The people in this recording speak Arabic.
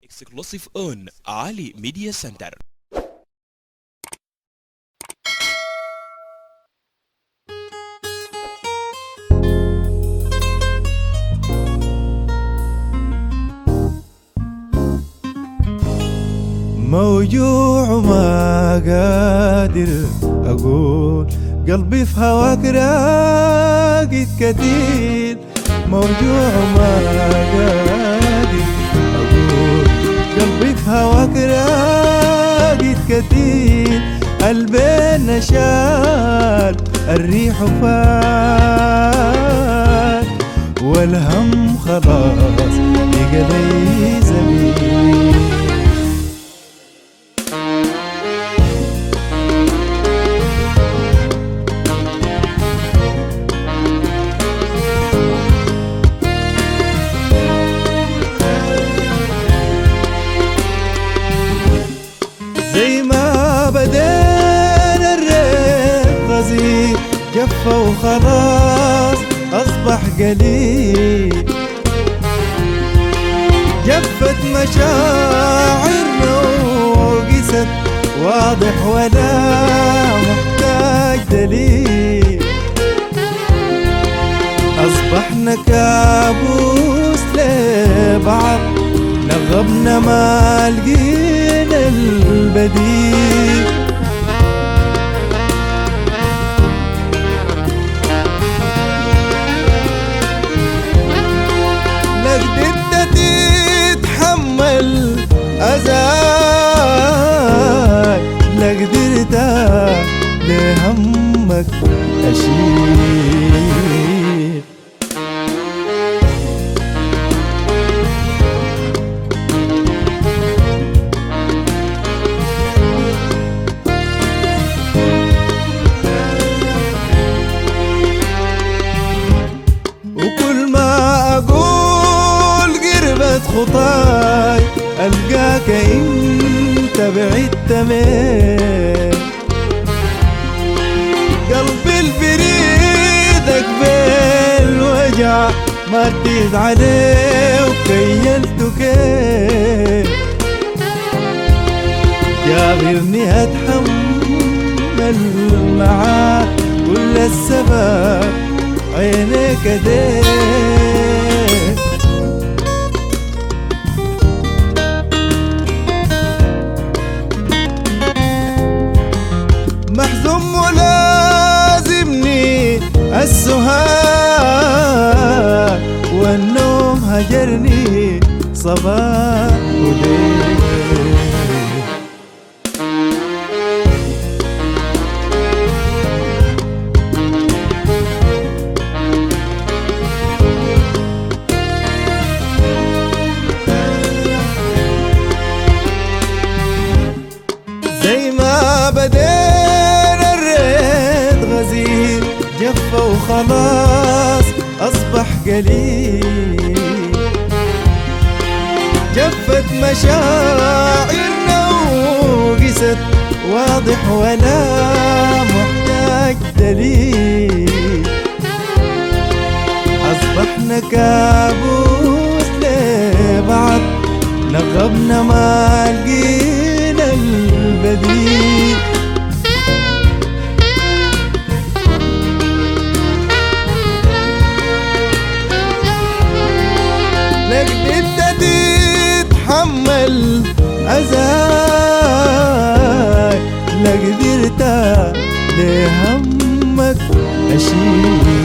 Exclusive on Ali Media Center. موجوع ما قادر أقول، قلبي في هواك راقد كتير. موجوع ما قادر أقول، قلبي في هواك راقد كتير. قلبي شال الريح فات، والهم خلاص بقى لي زميل. زي ما بدينا الريت غزير، جف وخلاص أصبح قليل. جفت مشاعرنا وقست، واضح ولا محتاج دليل. أصبحنا كابوس لبعض، نغبنا ما لقينا البديل. لا قدرت تتحمل أذاي، لا قدرت لهمك أشيل. وكل ما أقول قربت خطاي، ألقاك انت بعدت من قلبي البريدك بالوجع. ما رديت عليه وكيلته كيف، جابرني أتحمل معاك كل السبب عينيك ديك. محزون ملازمني السهاد، والنوم هجرني صباح وليل. زي ما بدينا الريت غزير، جف وخلاص أصبح قليل. جفت مشاعرنا وقست، واضح ولا محتاج دليل. أصبحنا كابوس لبعض، نغبنا ما لقينا البديل. لا قدرت تتحمل أذاي، لا قدرت لهمك أشيل.